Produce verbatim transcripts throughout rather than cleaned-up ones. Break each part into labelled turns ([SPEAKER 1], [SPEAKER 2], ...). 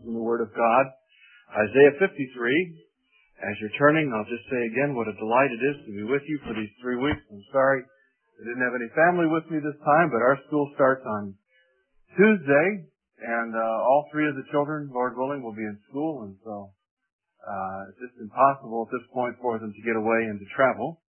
[SPEAKER 1] from the Word of God. Isaiah fifty-three. As you're turning, I'll just say again what a delight it is to be with you for these three weeks. I'm sorry I didn't have any family with me this time, but our school starts on Tuesday, and uh, all three of the children, Lord willing, will be in school, and so uh, it's just impossible at this point for them to get away and to travel.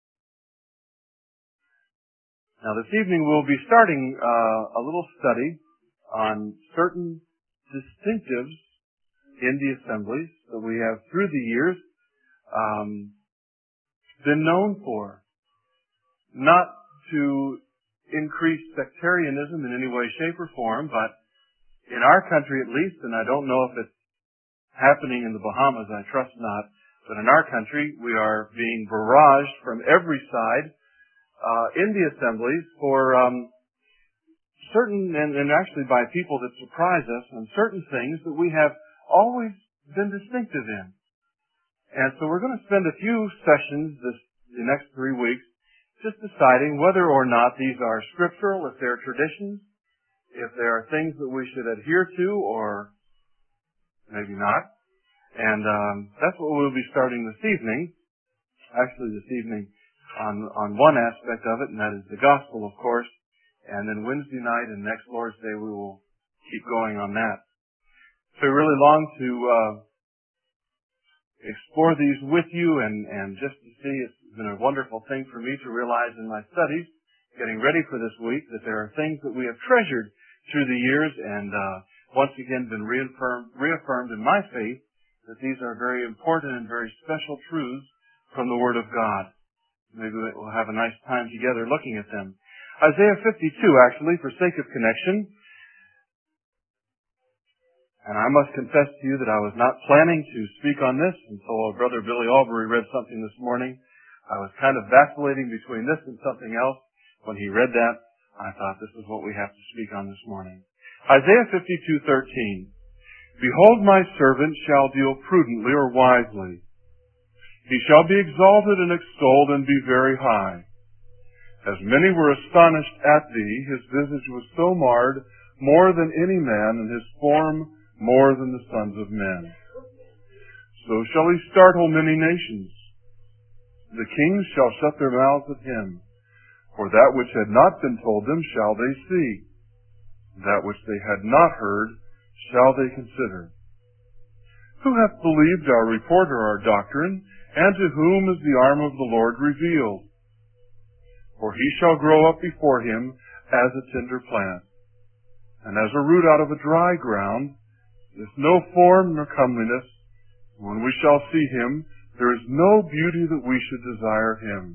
[SPEAKER 1] Now this evening we'll be starting uh, a little study on certain distinctives in the assemblies that we have through the years um, been known for. Not to increase sectarianism in any way, shape, or form, but in our country at least, and I don't know if it's happening in the Bahamas, I trust not, but in our country we are being barraged from every side uh, in the assemblies for um, certain, and, and actually by people that surprise us on certain things that we have always been distinctive in. And so we're going to spend a few sessions this the next three weeks just deciding whether or not these are scriptural, if they're traditions, if there are things that we should adhere to, or maybe not. And um, that's what we'll be starting this evening. Actually, this evening on on one aspect of it, and that is the gospel, of course. And then Wednesday night and next Lord's Day, we will keep going on that. So we really long to uh, explore these with you, and, and just to see, it's been a wonderful thing for me to realize in my studies, getting ready for this week, that there are things that we have treasured through the years, and uh, once again been reaffirmed, reaffirmed in my faith that these are very important and very special truths from the Word of God. Maybe we'll have a nice time together looking at them. Isaiah fifty-two, actually, for sake of connection. And I must confess to you that I was not planning to speak on this until Brother Billy Albury read something this morning. I was kind of vacillating between this and something else. When he read that, I thought this is what we have to speak on this morning. Isaiah fifty-two thirteen. Behold, my servant shall deal prudently or wisely. He shall be exalted and extolled and be very high. As many were astonished at thee, his visage was so marred, more than any man, and his form more than the sons of men. So shall he startle many nations. The kings shall shut their mouths at him. For that which had not been told them shall they see. That which they had not heard shall they consider. Who hath believed our report or our doctrine, and to whom is the arm of the Lord revealed? For he shall grow up before him as a tender plant, and as a root out of a dry ground, with no form nor comeliness. When we shall see him, there is no beauty that we should desire him.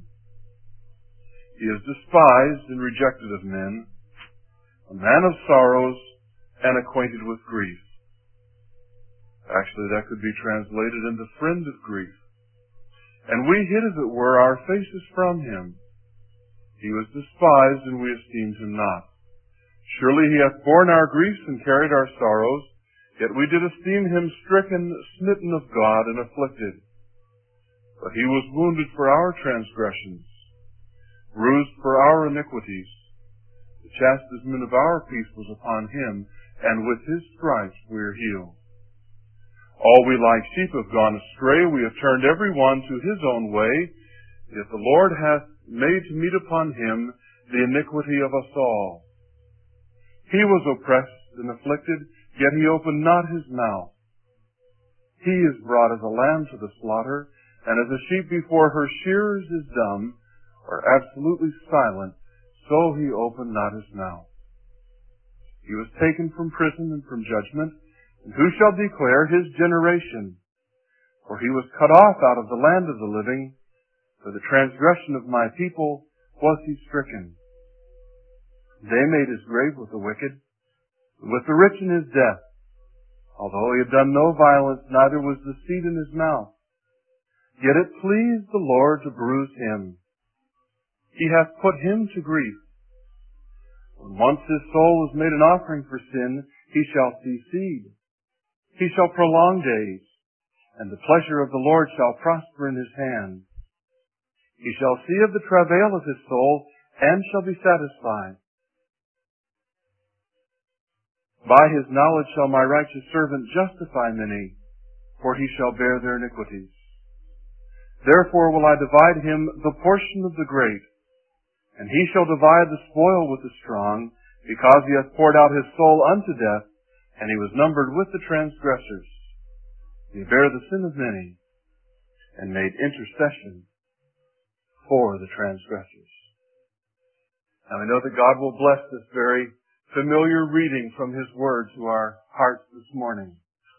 [SPEAKER 1] He is despised and rejected of men, a man of sorrows and acquainted with grief. Actually, that could be translated into friend of grief. And we hid, as it were, our faces from him. He was despised, and we esteemed him not. Surely he hath borne our griefs and carried our sorrows, yet we did esteem him stricken, smitten of God, and afflicted. But he was wounded for our transgressions, bruised for our iniquities. The chastisement of our peace was upon him, and with his stripes we are healed. All we like sheep have gone astray, we have turned every one to his own way, yet the Lord hath made to meet upon him the iniquity of us all. He was oppressed and afflicted, yet he opened not his mouth. He is brought as a lamb to the slaughter, and as a sheep before her shearers is dumb, or absolutely silent, so he opened not his mouth. He was taken from prison and from judgment, and who shall declare his generation? For he was cut off out of the land of the living. For the transgression of my people was he stricken. They made his grave with the wicked, and with the rich in his death. Although he had done no violence, neither was deceit in his mouth. Yet it pleased the Lord to bruise him. He hath put him to grief. When once his soul is made an offering for sin, he shall see seed. He shall prolong days, and the pleasure of the Lord shall prosper in his hand. He shall see of the travail of his soul, and shall be satisfied. By his knowledge shall my righteous servant justify many, for he shall bear their iniquities. Therefore will I divide him the portion of the great, and he shall divide the spoil with the strong, because he hath poured out his soul unto death, and he was numbered with the transgressors. He bare the sin of many, and made intercession for the transgressors. Now I know that God will bless this very familiar reading from his word to our hearts this morning.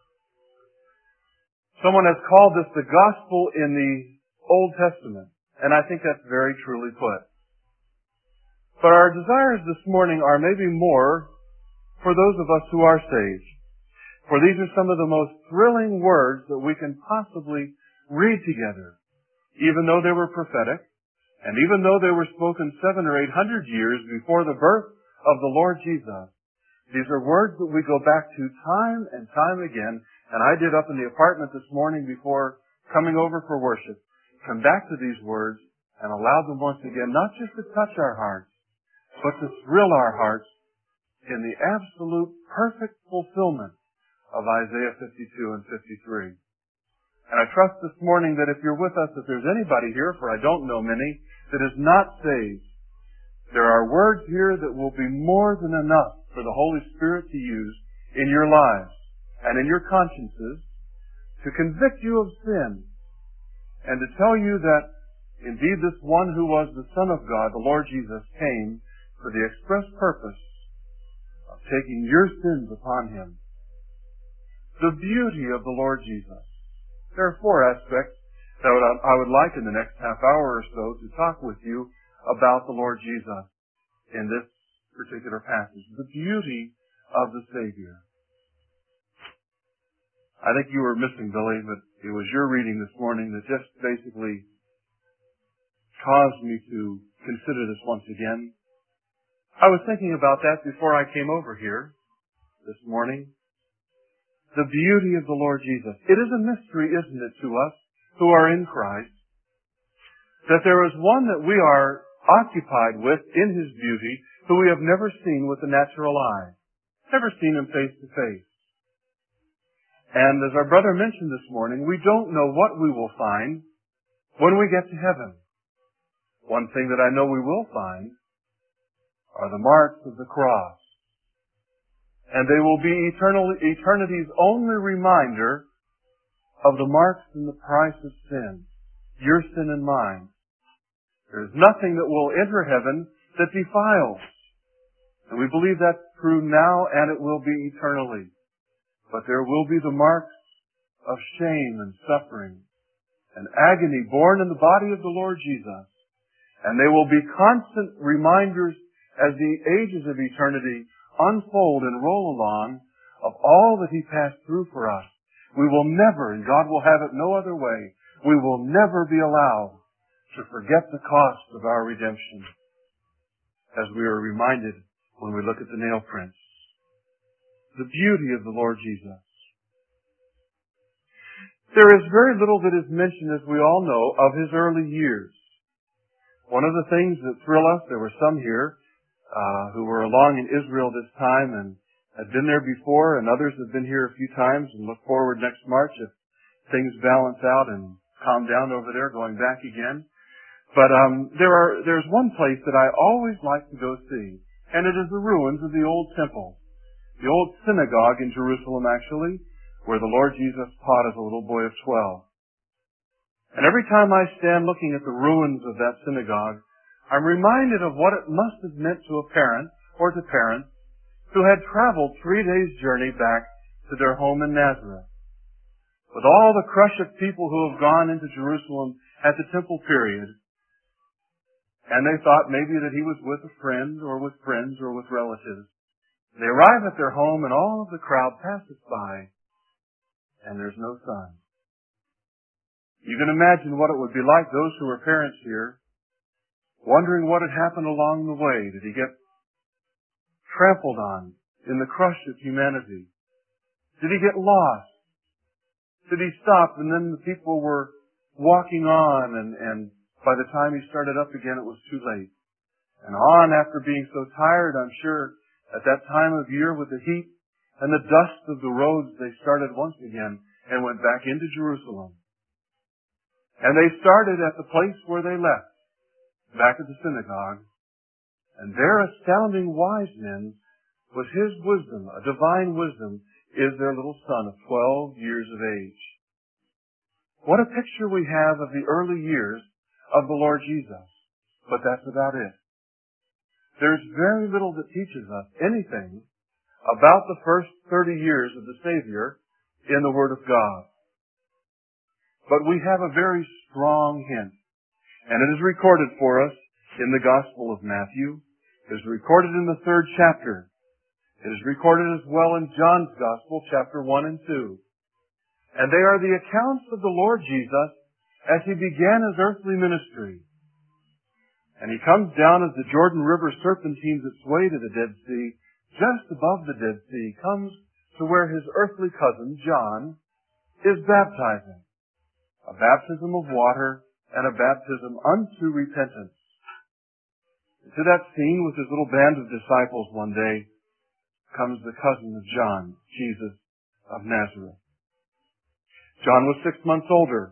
[SPEAKER 1] Someone has called this the gospel in the Old Testament, and I think that's very truly put. But our desires this morning are maybe more for those of us who are saved. For these are some of the most thrilling words that we can possibly read together, even though they were prophetic, and even though they were spoken seven or eight hundred years before the birth of the Lord Jesus. These are words that we go back to time and time again, and I did up in the apartment this morning before coming over for worship, come back to these words and allow them once again not just to touch our hearts, but to thrill our hearts in the absolute perfect fulfillment of Isaiah fifty-two and fifty-three. And I trust this morning that if you're with us, if there's anybody here, for I don't know many, that is not saved, there are words here that will be more than enough for the Holy Spirit to use in your lives and in your consciences to convict you of sin and to tell you that indeed this one who was the Son of God, the Lord Jesus, came for the express purpose of taking your sins upon him. The beauty of the Lord Jesus. There are four aspects that I would like in the next half hour or so to talk with you about the Lord Jesus in this particular passage. The beauty of the Savior. I think you were missing, Billy, but it was your reading this morning that just basically caused me to consider this once again. I was thinking about that before I came over here this morning. The beauty of the Lord Jesus. It is a mystery, isn't it, to us who are in Christ, that there is one that we are occupied with in his beauty who we have never seen with the natural eye, never seen him face to face. And as our brother mentioned this morning, we don't know what we will find when we get to heaven. One thing that I know we will find are the marks of the cross. And they will be eternal, eternity's only reminder of the marks and the price of sin, your sin and mine. There is nothing that will enter heaven that defiles. And we believe that's true now, and it will be eternally. But there will be the marks of shame and suffering and agony borne in the body of the Lord Jesus. And they will be constant reminders as the ages of eternity unfold and roll along of all that he passed through for us. We will never, and God will have it no other way, we will never be allowed to forget the cost of our redemption, as we are reminded when we look at the nail prints. The beauty of the Lord Jesus. There is very little that is mentioned, as we all know, of his early years. One of the things that thrill us, there were some here uh, who were along in Israel this time and had been there before, and others have been here a few times and look forward next March if things balance out and calm down over there, going back again. But um, there are there's one place that I always like to go see, and it is the ruins of the old temple, the old synagogue in Jerusalem, actually, where the Lord Jesus taught as a little boy of twelve. And every time I stand looking at the ruins of that synagogue, I'm reminded of what it must have meant to a parent or to parents who had traveled three days' journey back to their home in Nazareth. With all the crush of people who have gone into Jerusalem at the temple period, and they thought maybe that he was with a friend or with friends or with relatives. They arrive at their home and all of the crowd passes by, and there's no son. You can imagine what it would be like, those who were parents here, wondering what had happened along the way. Did he get trampled on in the crush of humanity? Did he get lost? Did he stop and then the people were walking on and, and by the time he started up again it was too late? And on after being so tired, I'm sure, at that time of year with the heat, and the dust of the roads, they started once again and went back into Jerusalem. And they started at the place where they left, back at the synagogue. And their astounding wise men was his wisdom, a divine wisdom, is their little son of twelve years of age. What a picture we have of the early years of the Lord Jesus. But that's about it. There's very little that teaches us anything about the first thirty years of the Savior in the Word of God. But we have a very strong hint. And it is recorded for us in the Gospel of Matthew. It is recorded in the third chapter. It is recorded as well in John's Gospel, chapter one and two. And they are the accounts of the Lord Jesus as he began his earthly ministry. And he comes down as the Jordan River serpentines its way to the Dead Sea. Just above the Dead Sea, comes to where his earthly cousin, John, is baptizing. A baptism of water and a baptism unto repentance. To that scene with his little band of disciples one day comes the cousin of John, Jesus of Nazareth. John was six months older.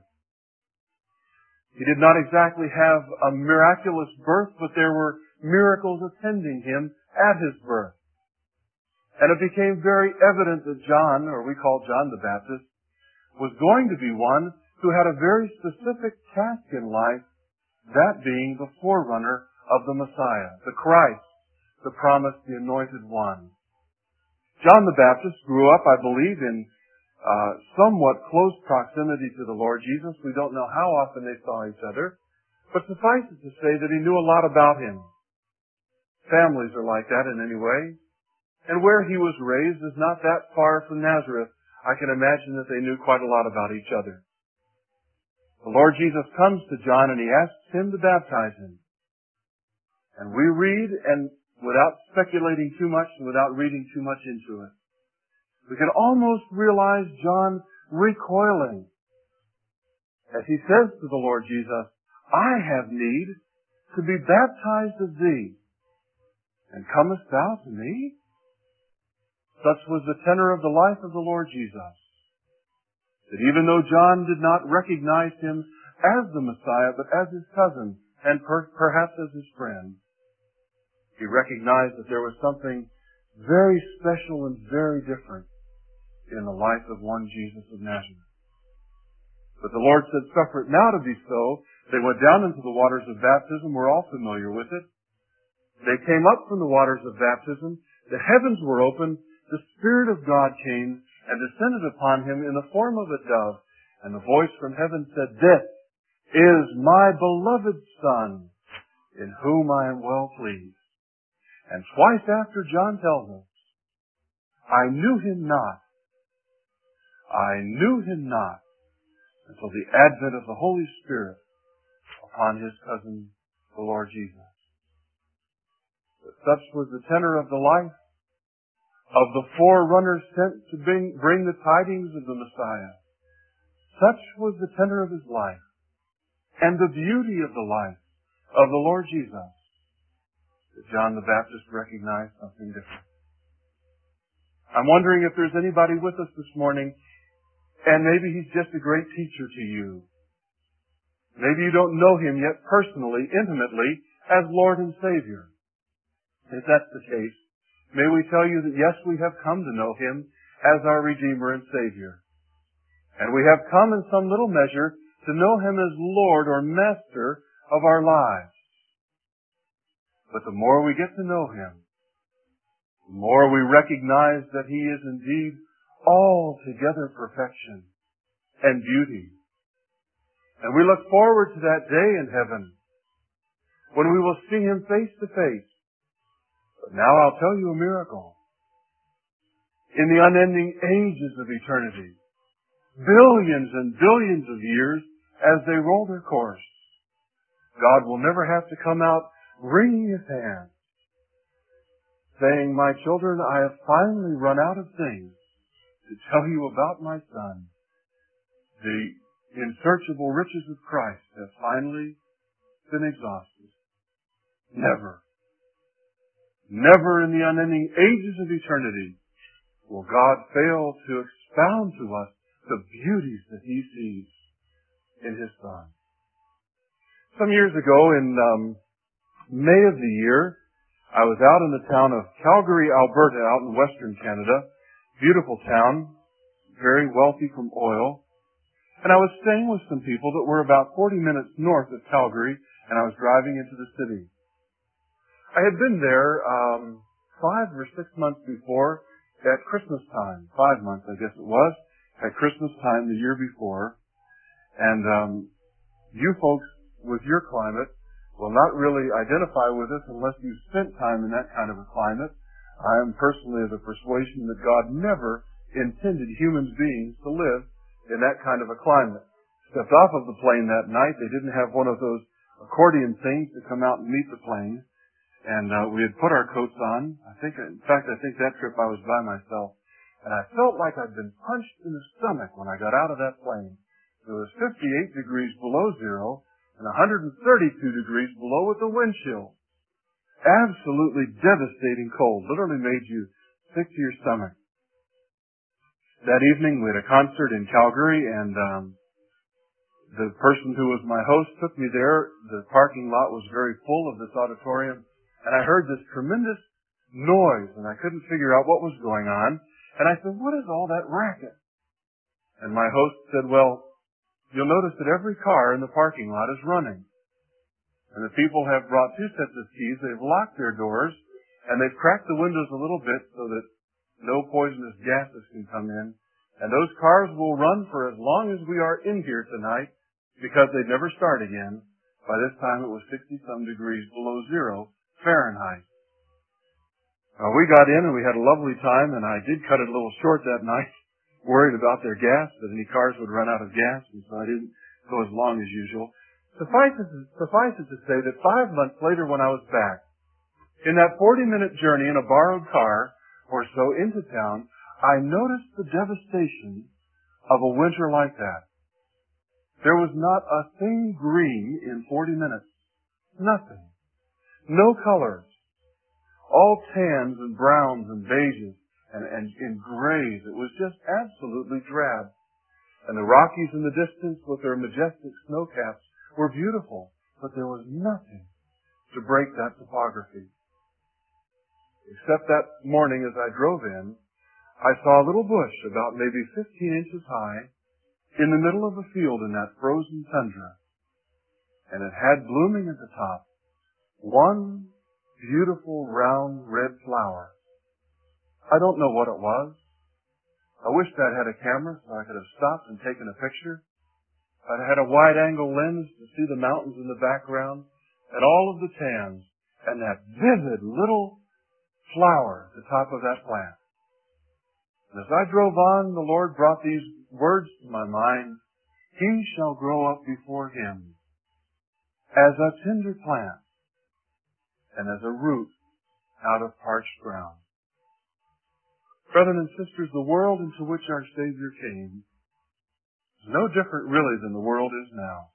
[SPEAKER 1] He did not exactly have a miraculous birth, but there were miracles attending him at his birth. And it became very evident that John, or we call John the Baptist, was going to be one who had a very specific task in life, that being the forerunner of the Messiah, the Christ, the promised, the anointed one. John the Baptist grew up, I believe, in uh, somewhat close proximity to the Lord Jesus. We don't know how often they saw each other, but suffice it to say that he knew a lot about him. Families are like that in any way. And where he was raised is not that far from Nazareth. I can imagine that they knew quite a lot about each other. The Lord Jesus comes to John and he asks him to baptize him. And we read, and without speculating too much and without reading too much into it, we can almost realize John recoiling as he says to the Lord Jesus, I have need to be baptized of thee, and comest thou to me? Such was the tenor of the life of the Lord Jesus, that even though John did not recognize him as the Messiah, but as his cousin, and per- perhaps as his friend, he recognized that there was something very special and very different in the life of one Jesus of Nazareth. But the Lord said, suffer it now to be so. They went down into the waters of baptism. We're all familiar with it. They came up from the waters of baptism. The heavens were opened. The Spirit of God came and descended upon him in the form of a dove. And the voice from heaven said, this is my beloved Son, in whom I am well pleased. And twice after, John tells us, I knew him not. I knew him not until the advent of the Holy Spirit upon his cousin, the Lord Jesus. But such was the tenor of the life of the forerunner sent to bring, bring the tidings of the Messiah. Such was the tenor of his life and the beauty of the life of the Lord Jesus, that John the Baptist recognized something different. I'm wondering if there's anybody with us this morning, and maybe he's just a great teacher to you. Maybe you don't know him yet personally, intimately, as Lord and Savior. If that's the case, may we tell you that yes, we have come to know him as our Redeemer and Savior. And we have come in some little measure to know him as Lord or Master of our lives. But the more we get to know him, the more we recognize that he is indeed altogether perfection and beauty. And we look forward to that day in heaven when we will see him face to face. But now I'll tell you a miracle. In the unending ages of eternity, billions and billions of years as they roll their course, God will never have to come out wringing his hand, saying, my children, I have finally run out of things to tell you about my Son. The unsearchable riches of Christ have finally been exhausted. Never. Never in the unending ages of eternity will God fail to expound to us the beauties that He sees in His Son? Some years ago, in um, May of the year, I was out in the town of Calgary, Alberta, out in western Canada. Beautiful town, very wealthy from oil. And I was staying with some people that were about forty minutes north of Calgary, and I was driving into the city. I had been there um, five or six months before at Christmas time. Five months, I guess it was, at Christmas time the year before. And um, you folks with your climate will not really identify with us unless you've spent time in that kind of a climate. I am personally of the persuasion that God never intended human beings to live in that kind of a climate. Stepped off of the plane that night. They didn't have one of those accordion things to come out and meet the plane. And uh, we had put our coats on. I think, in fact, I think that trip I was by myself. And I felt like I'd been punched in the stomach when I got out of that plane. It was fifty-eight degrees below zero and one hundred thirty-two degrees below with the wind chill. Absolutely devastating cold. Literally made you sick to your stomach. That evening we had a concert in Calgary, and um, the person who was my host took me there. The parking lot was very full of this auditorium, and I heard this tremendous noise, and I couldn't figure out what was going on. And I said, "What is all that racket?" And my host said, "Well, you'll notice that every car in the parking lot is running. And the people have brought two sets of keys. They've locked their doors, and they've cracked the windows a little bit so that no poisonous gases can come in. And those cars will run for as long as we are in here tonight, because they'd never start again. By this time it was sixty-some degrees below zero Fahrenheit." Uh, we got in and we had a lovely time, and I did cut it a little short that night, worried about their gas, that any cars would run out of gas, and so I didn't go as long as usual. Suffice it, to, suffice it to say that five months later when I was back, in that forty-minute journey in a borrowed car or so into town, I noticed the devastation of a winter like that. There was not a thing green in forty minutes. Nothing. No colors. All tans and browns and beiges and, and, and grays. It was just absolutely drab. And the Rockies in the distance with their majestic snow caps were beautiful, but there was nothing to break that topography. Except that morning as I drove in, I saw a little bush about maybe fifteen inches high in the middle of a field in that frozen tundra. And it had blooming at the top one beautiful round red flower. I don't know what it was. I wished I'd had a camera so I could have stopped and taken a picture. I'd had a wide-angle lens to see the mountains in the background and all of the tans and that vivid little flower at the top of that plant. And as I drove on, the Lord brought these words to my mind: "He shall grow up before Him as a tender plant and as a root out of parched ground." Brethren and sisters, the world into which our Savior came is no different really than the world is now.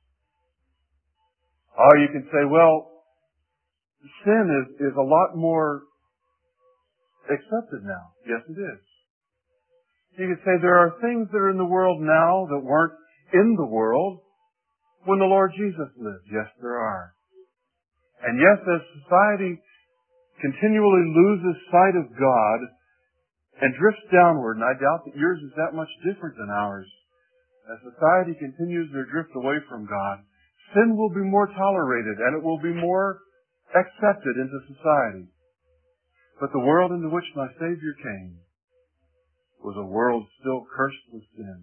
[SPEAKER 1] Oh, you can say, well, sin is, is a lot more accepted now. Yes, it is. You could say there are things that are in the world now that weren't in the world when the Lord Jesus lived. Yes, there are. And yes, as society continually loses sight of God and drifts downward, and I doubt that yours is that much different than ours, as society continues their drift away from God, sin will be more tolerated and it will be more accepted into society. But the world into which my Savior came was a world still cursed with sin.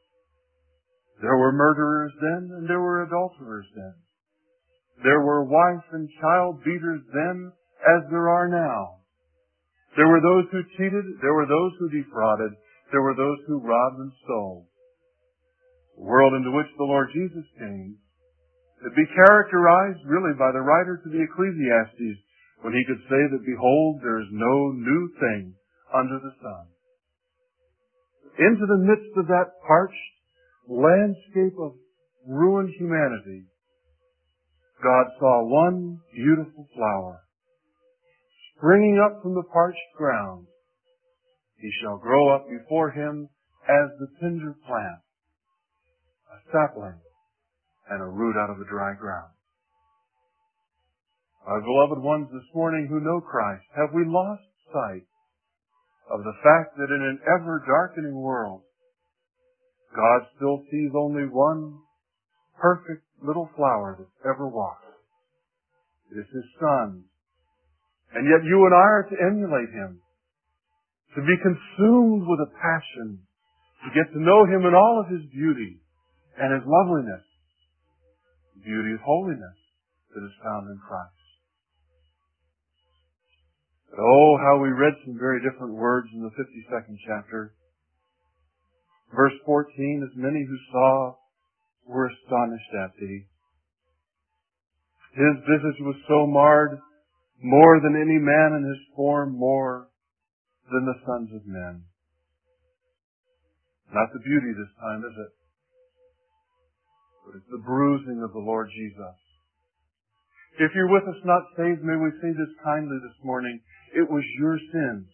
[SPEAKER 1] There were murderers then, and there were adulterers then. There were wife and child beaters then, as there are now. There were those who cheated, there were those who defrauded, there were those who robbed and stole. The world into which the Lord Jesus came to be characterized really by the writer to the Ecclesiastes when he could say that, "Behold, there is no new thing under the sun." Into the midst of that parched landscape of ruined humanity, God saw one beautiful flower springing up from the parched ground. He shall grow up before him as the tender plant, a sapling and a root out of the dry ground. My beloved ones this morning who know Christ, have we lost sight of the fact that in an ever-darkening world, God still sees only one perfect little flower that's ever walked? It is His Son. And yet you and I are to emulate Him, to be consumed with a passion, to get to know Him in all of His beauty and His loveliness, the beauty of holiness that is found in Christ. But oh, how we read some very different words in the fifty-second chapter. Verse fourteen, as many who saw were astonished at thee. His visage was so marred, more than any man, in his form more than the sons of men. Not the beauty this time, is it? But it's the bruising of the Lord Jesus. If you're with us not saved, may we say this kindly this morning. It was your sins,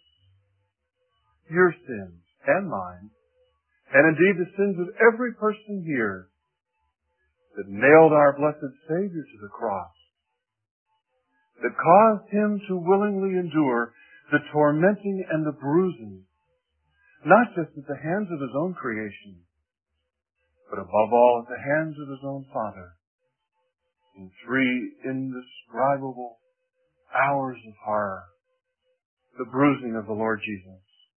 [SPEAKER 1] your sins and mine, and indeed the sins of every person here that nailed our blessed Savior to the cross, that caused Him to willingly endure the tormenting and the bruising, not just at the hands of His own creation, but above all at the hands of His own Father, in three indescribable hours of horror, the bruising of the Lord Jesus.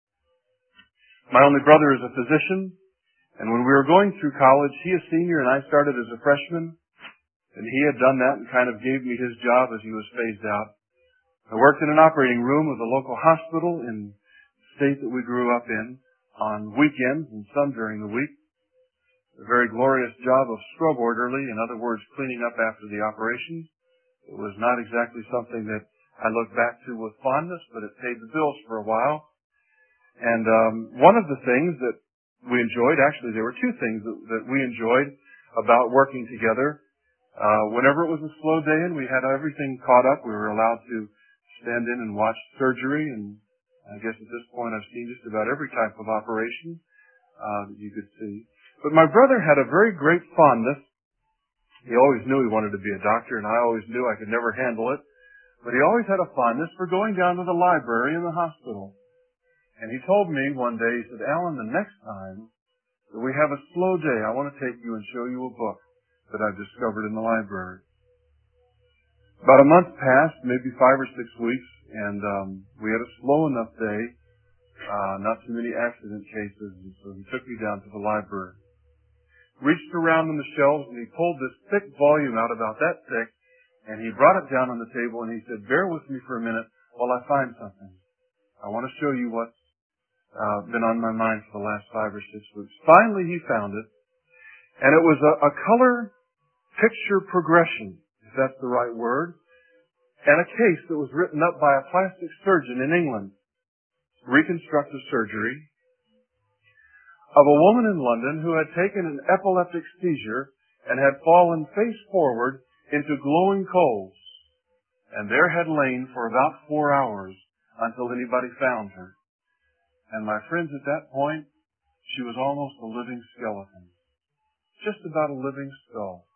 [SPEAKER 1] My only brother is a physician, and when we were going through college, he a senior and I started as a freshman, and he had done that and kind of gave me his job as he was phased out. I worked in an operating room of a local hospital in the state that we grew up in on weekends and some during the week. A very glorious job of scrub orderly, in other words, cleaning up after the operations. It was not exactly something that I look back to with fondness, but it paid the bills for a while. And um, one of the things that we enjoyed, actually there were two things that, that we enjoyed about working together. Uh, whenever it was a slow day and we had everything caught up, we were allowed to stand in and watch surgery, and I guess at this point I've seen just about every type of operation uh, that you could see. But my brother had a very great fondness. He always knew he wanted to be a doctor, and I always knew I could never handle it. But he always had a fondness for going down to the library in the hospital. And he told me one day, he said, Alan, the next time that we have a slow day, I want to take you and show you a book that I've discovered in the library. About a month passed, maybe five or six weeks, and um, we had a slow enough day, uh, not too many accident cases, and so he took me down to the library. Reached around on the shelves, and he pulled this thick volume out, about that thick, and he brought it down on the table, and he said, bear with me for a minute while I find something. I want to show you what's uh, been on my mind for the last five or six weeks. Finally, he found it, and it was a, a color picture progression, if that's the right word, and a case that was written up by a plastic surgeon in England, reconstructive surgery, of a woman in London who had taken an epileptic seizure and had fallen face forward into glowing coals, and there had lain for about four hours until anybody found her. And my friends, at that point, she was almost a living skeleton. Just about a living skull.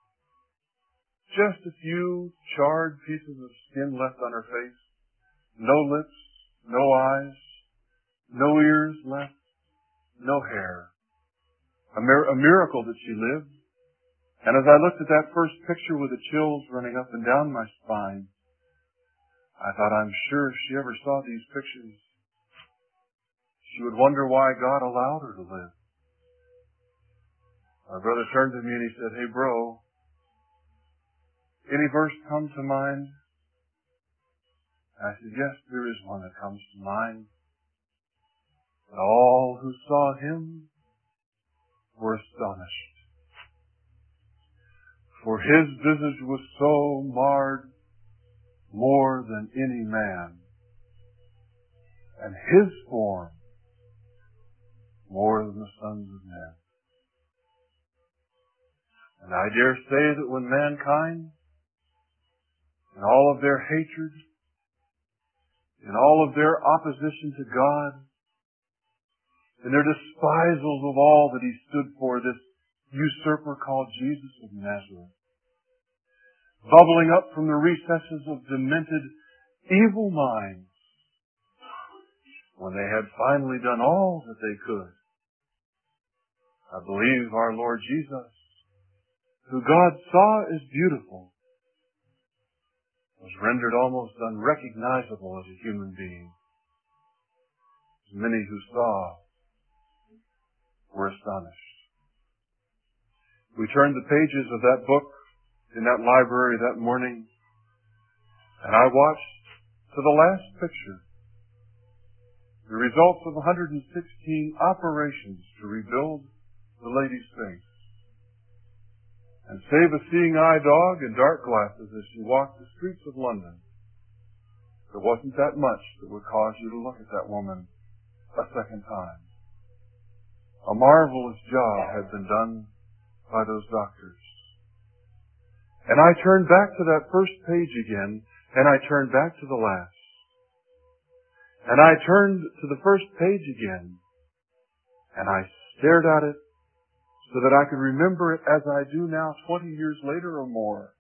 [SPEAKER 1] Just a few charred pieces of skin left on her face. No lips, no eyes, no ears left, no hair. A, mir- a miracle that she lived. And as I looked at that first picture with the chills running up and down my spine, I thought, I'm sure if she ever saw these pictures, she would wonder why God allowed her to live. My brother turned to me and he said, hey bro, any verse come to mind? I said, yes, there is one that comes to mind. All who saw him were astonished. For his visage was so marred more than any man, and his form more than the sons of men. And I dare say that when mankind, in all of their hatred, in all of their opposition to God, in their despisals of all that he stood for, this usurper called Jesus of Nazareth, bubbling up from the recesses of demented, evil minds, when they had finally done all that they could. I believe our Lord Jesus, who God saw as beautiful, was rendered almost unrecognizable as a human being. Many who saw were astonished. We turned the pages of that book in that library that morning, and I watched to the last picture the results of one hundred sixteen operations to rebuild the lady's face. And save a seeing eye dog and dark glasses as she walked the streets of London, there wasn't that much that would cause you to look at that woman a second time. A marvelous job had been done by those doctors. And I turned back to that first page again, and I turned back to the last. And I turned to the first page again, and I stared at it so that I could remember it as I do now twenty years later or more.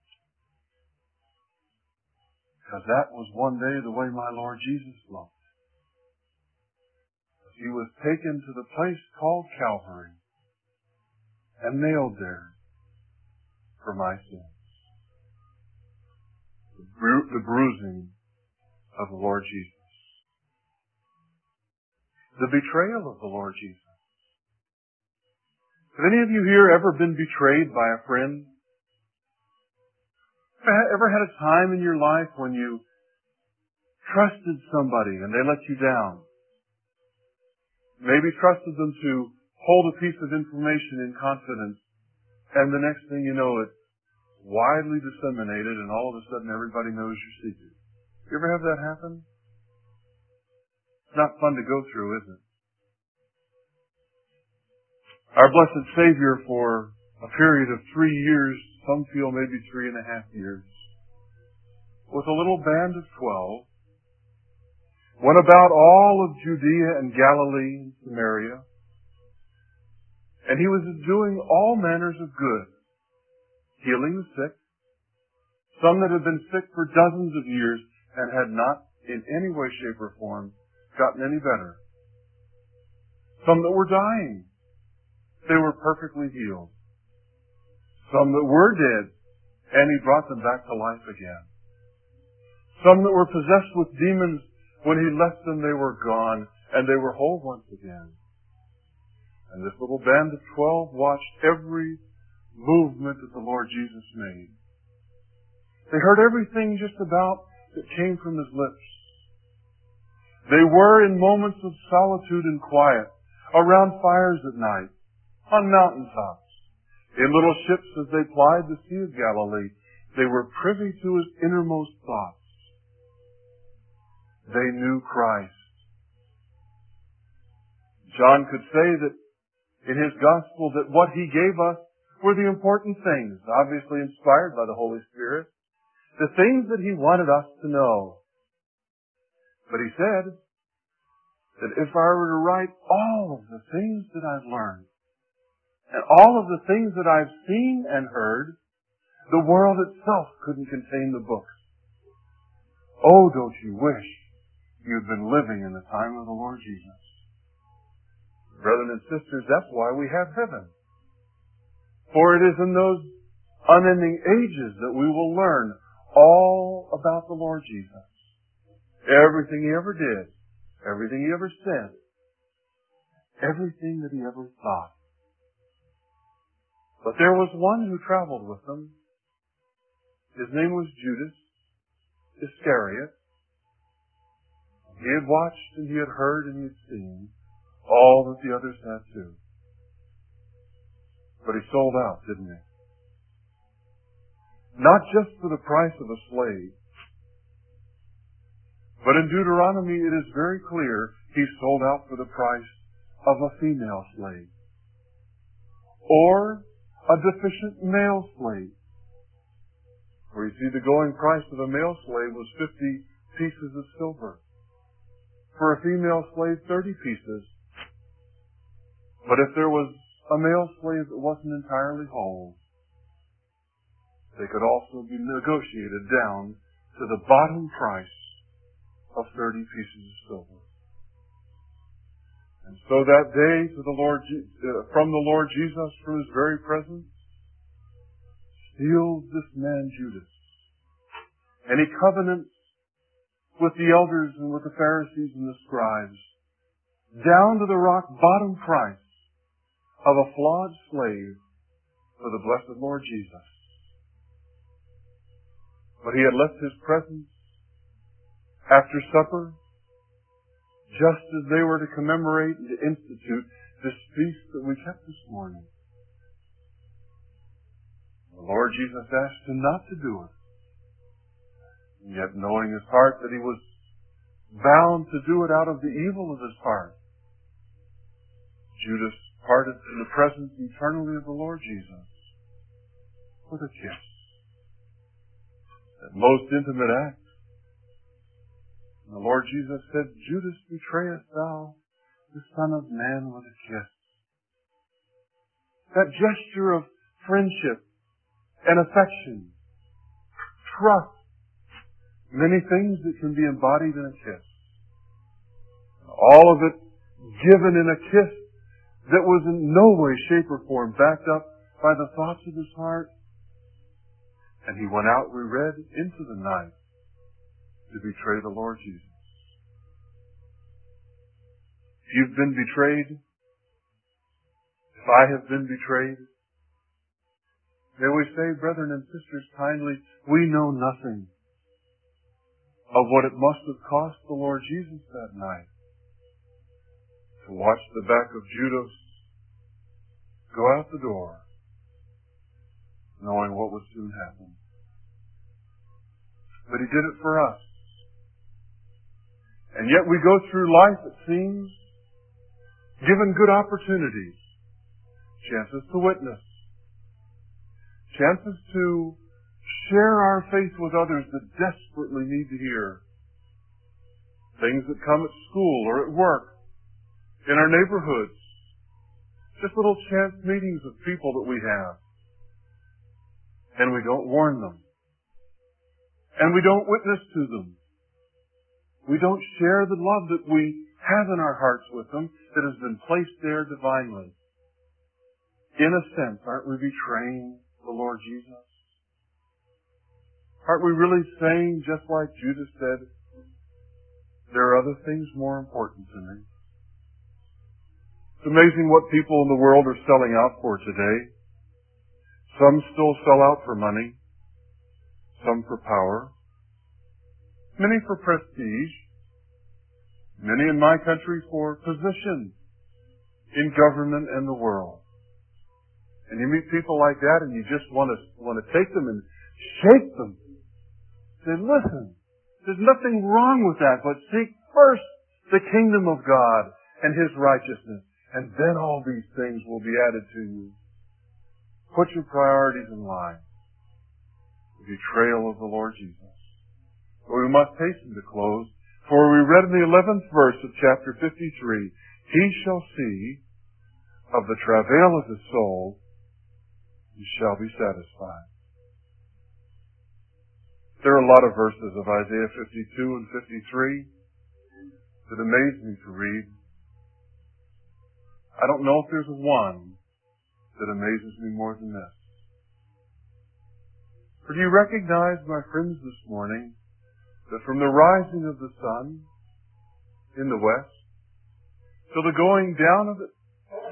[SPEAKER 1] Because that was one day the way my Lord Jesus looked. He was taken to the place called Calvary and nailed there for my sins. The, bru- the bruising of the Lord Jesus. The betrayal of the Lord Jesus. Have any of you here ever been betrayed by a friend? Ever had a time in your life when you trusted somebody and they let you down? Maybe trusted them to hold a piece of information in confidence, and the next thing you know, it's widely disseminated, and all of a sudden everybody knows your secret. You ever have that happen? It's not fun to go through, is it? Our blessed Savior, for a period of three years, some feel maybe three and a half years, with a little band of twelve, went about all of Judea and Galilee and Samaria, and he was doing all manners of good, healing the sick, some that had been sick for dozens of years and had not in any way, shape, or form gotten any better. Some that were dying, they were perfectly healed. Some that were dead, and he brought them back to life again. Some that were possessed with demons, when he left them, they were gone, and they were whole once again. And this little band of twelve watched every movement that the Lord Jesus made. They heard everything just about that came from his lips. They were in moments of solitude and quiet, around fires at night, on mountaintops, in little ships as they plied the Sea of Galilee. They were privy to his innermost thoughts. They knew Christ. John could say that in his gospel that what he gave us were the important things, obviously inspired by the Holy Spirit, the things that he wanted us to know. But he said that if I were to write all of the things that I've learned, and all of the things that I've seen and heard, the world itself couldn't contain the books. Oh, don't you wish you've been living in the time of the Lord Jesus? Brethren and sisters, that's why we have heaven. For it is in those unending ages that we will learn all about the Lord Jesus. Everything he ever did, everything he ever said, everything that he ever thought. But there was one who traveled with them. His name was Judas Iscariot. He had watched and he had heard and he had seen all that the others had too. But he sold out, didn't he? Not just for the price of a slave, but in Deuteronomy it is very clear he sold out for the price of a female slave or a deficient male slave. For you see, the going price of a male slave was fifty pieces of silver. For a female slave, thirty pieces. But if there was a male slave that wasn't entirely whole, they could also be negotiated down to the bottom price of thirty pieces of silver. And so that day, to the Lord, uh, from the Lord Jesus, from His very presence, steals this man Judas. And he covenants with the elders and with the Pharisees and the scribes, down to the rock bottom price of a flawed slave for the blessed Lord Jesus. But he had left His presence after supper, just as they were to commemorate and to institute this feast that we kept this morning. The Lord Jesus asked him not to do it. And yet, knowing his heart that he was bound to do it out of the evil of his heart, Judas parted from the presence eternally of the Lord Jesus with a kiss. That most intimate act. And the Lord Jesus said, Judas, betrayest thou the Son of Man with a kiss? That gesture of friendship and affection, trust, many things that can be embodied in a kiss. All of it given in a kiss that was in no way, shape, or form backed up by the thoughts of his heart. And he went out, we read, into the night to betray the Lord Jesus. If you've been betrayed, if I have been betrayed, may we say, brethren and sisters, kindly, we know nothing of what it must have cost the Lord Jesus that night to watch the back of Judas go out the door, knowing what would soon happen. But He did it for us. And yet we go through life, it seems, given good opportunities, chances to witness, chances to share our faith with others that desperately need to hear. Things that come at school or at work, in our neighborhoods, just little chance meetings of people that we have. And we don't warn them. And we don't witness to them. We don't share the love that we have in our hearts with them that has been placed there divinely. In a sense, aren't we betraying the Lord Jesus? Aren't we really saying, just like Judas said, there are other things more important to me? It's amazing what people in the world are selling out for today. Some still sell out for money. Some for power. Many for prestige. Many in my country for position in government and the world. And you meet people like that and you just want to, want to take them and shake them. Say, listen, there's nothing wrong with that, but seek first the kingdom of God and His righteousness, and then all these things will be added to you. Put your priorities in line. The betrayal of the Lord Jesus. But we must hasten to close, for we read in the eleventh verse of chapter fifty-three, He shall see of the travail of His soul, He shall be satisfied. There are a lot of verses of Isaiah fifty-two and fifty-three that amaze me to read. I don't know if there's one that amazes me more than this. For do you recognize, my friends, this morning, that from the rising of the sun in the west till the going down of it,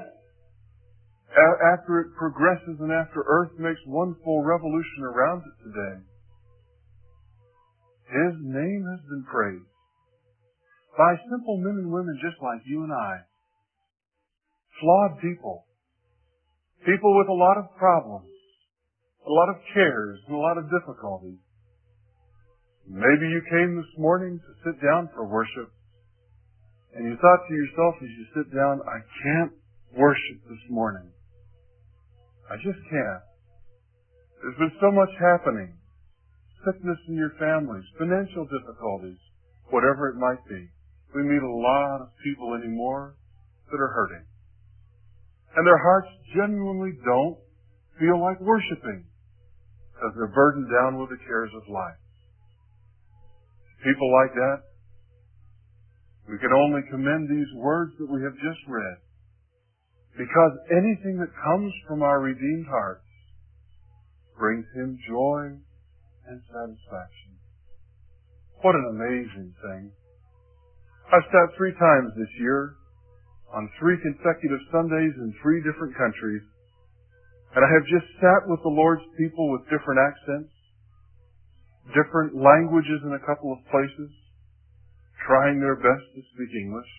[SPEAKER 1] after it progresses and after Earth makes one full revolution around it today, His name has been praised by simple men and women just like you and I. Flawed people. People with a lot of problems, a lot of cares, and a lot of difficulties. Maybe you came this morning to sit down for worship, and you thought to yourself as you sit down, I can't worship this morning. I just can't. There's been so much happening. Sickness in your families, financial difficulties, whatever it might be. We meet a lot of people anymore that are hurting. And their hearts genuinely don't feel like worshiping because they're burdened down with the cares of life. People like that, we can only commend these words that we have just read, because anything that comes from our redeemed hearts brings Him joy and satisfaction. What an amazing thing. I've sat three times this year on three consecutive Sundays in three different countries, and I have just sat with the Lord's people with different accents, different languages in a couple of places, trying their best to speak English.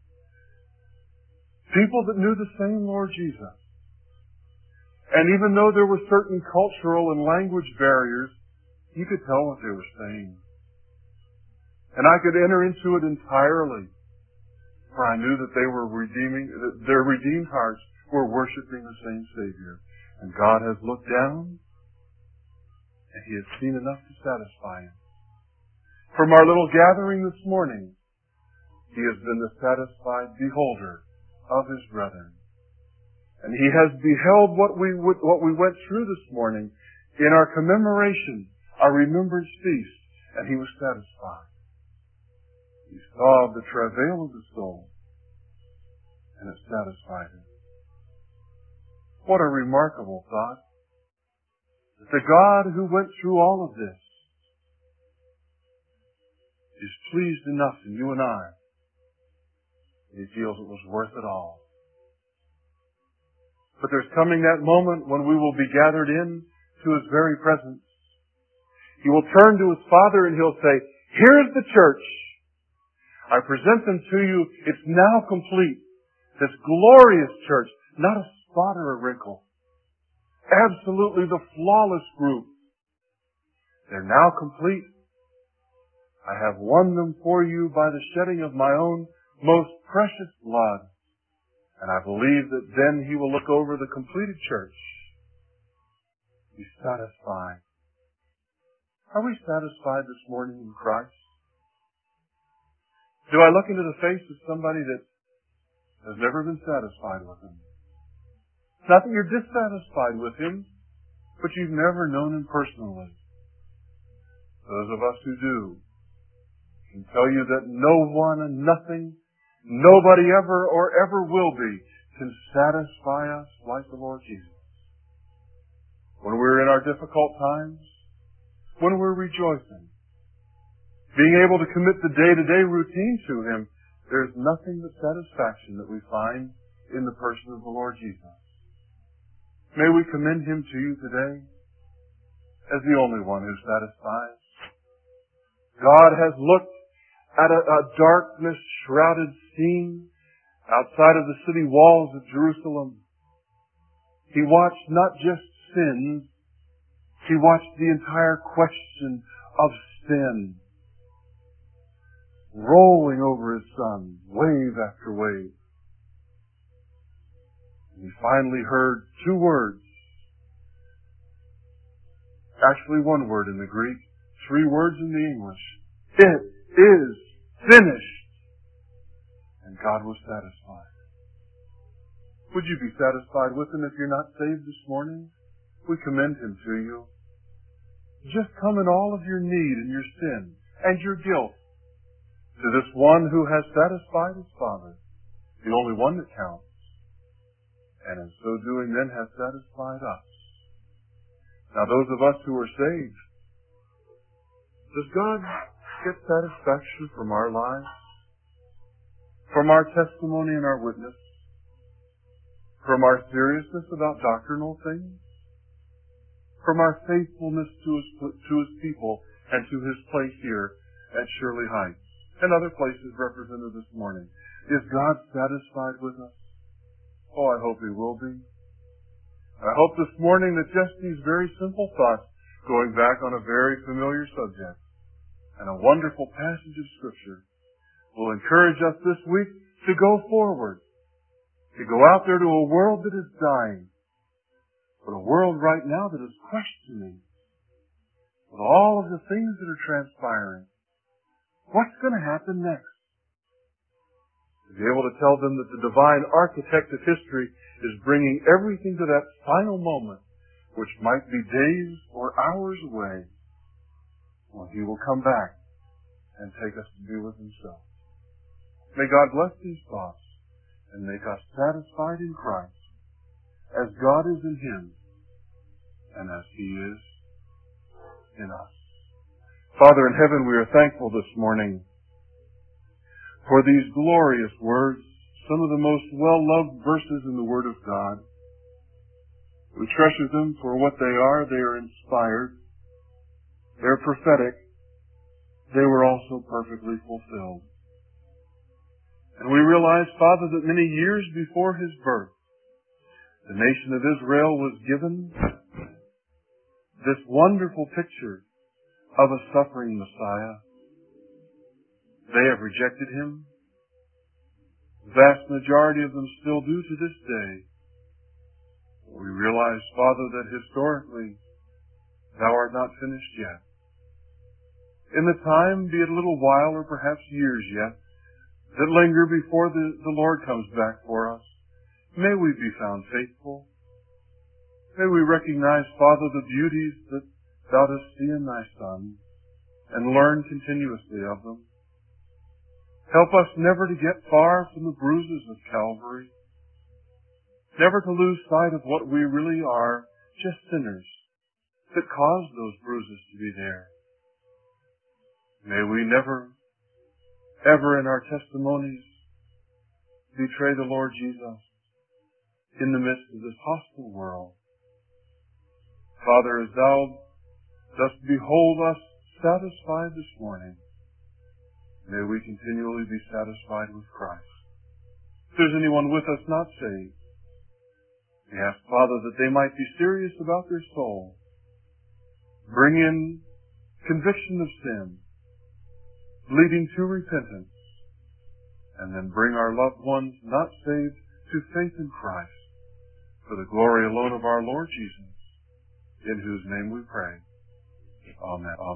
[SPEAKER 1] People that knew the same Lord Jesus. And even though there were certain cultural and language barriers, you could tell what they were saying. And I could enter into it entirely, for I knew that they were redeeming, that their redeemed hearts were worshiping the same Savior. And God has looked down, and He has seen enough to satisfy Him. From our little gathering this morning, He has been the satisfied beholder of His brethren. And He has beheld what we what we went through this morning in our commemoration, our remembrance feast, and He was satisfied. He saw the travail of the soul, and it satisfied Him. What a remarkable thought. That the God who went through all of this is pleased enough in you and I. He feels it was worth it all. But there's coming that moment when we will be gathered in to His very presence. He will turn to His Father and He'll say, "Here's the church. I present them to you. It's now complete. This glorious church, not a spot or a wrinkle. Absolutely the flawless group. They're now complete. I have won them for you by the shedding of my own most precious blood. And I believe that then He will look over the completed church. Be satisfied." Are we satisfied this morning in Christ? Do I look into the face of somebody that has never been satisfied with Him? It's not that you're dissatisfied with Him, but you've never known Him personally. Those of us who do can tell you that no one and nothing, nobody ever or ever will be, can satisfy us like the Lord Jesus. When we're in our difficult times, when we're rejoicing, being able to commit the day-to-day routine to Him, there's nothing but satisfaction that we find in the person of the Lord Jesus. May we commend Him to you today as the only one who satisfies. God has looked at a, a darkness-shrouded scene outside of the city walls of Jerusalem. He watched not just sins, He watched the entire question of sin rolling over His Son, wave after wave. And He finally heard two words. Actually one word in the Greek, three words in the English. It is finished. And God was satisfied. Would you be satisfied with Him if you're not saved this morning? We commend Him to you. Just come in all of your need and your sin and your guilt to this one who has satisfied His Father, the only one that counts, and in so doing then has satisfied us. Now those of us who are saved, does God get satisfaction from our lives? From our testimony and our witness? From our seriousness about doctrinal things? From our faithfulness to His, to His people and to His place here at Shirley Heights and other places represented this morning? Is God satisfied with us? Oh, I hope He will be. I hope this morning that just these very simple thoughts, going back on a very familiar subject and a wonderful passage of Scripture, will encourage us this week to go forward, to go out there to a world that is dying, but a world right now that is questioning with all of the things that are transpiring. What's going to happen next? To be able to tell them that the divine architect of history is bringing everything to that final moment, which might be days or hours away, when He will come back and take us to be with Himself. May God bless these thoughts and make us satisfied in Christ, as God is in Him and as He is in us. Father in heaven, we are thankful this morning for these glorious words, some of the most well-loved verses in the Word of God. We treasure them for what they are. They are inspired. They're prophetic. They were also perfectly fulfilled. And we realize, Father, that many years before His birth, the nation of Israel was given this wonderful picture of a suffering Messiah. They have rejected Him. The vast majority of them still do to this day. We realize, Father, that historically Thou art not finished yet. In the time, be it a little while or perhaps years yet, that linger before the, the Lord comes back for us, may we be found faithful. May we recognize, Father, the beauties that Thou dost see in Thy Son and learn continuously of them. Help us never to get far from the bruises of Calvary, never to lose sight of what we really are, just sinners that caused those bruises to be there. May we never, ever in our testimonies betray the Lord Jesus in the midst of this hostile world. Father, as Thou dost behold us satisfied this morning, may we continually be satisfied with Christ. If there's anyone with us not saved, we ask, Father, that they might be serious about their soul. Bring in conviction of sin, leading to repentance, and then bring our loved ones not saved to faith in Christ, for the glory alone of our Lord Jesus, in whose name we pray. Amen. Amen.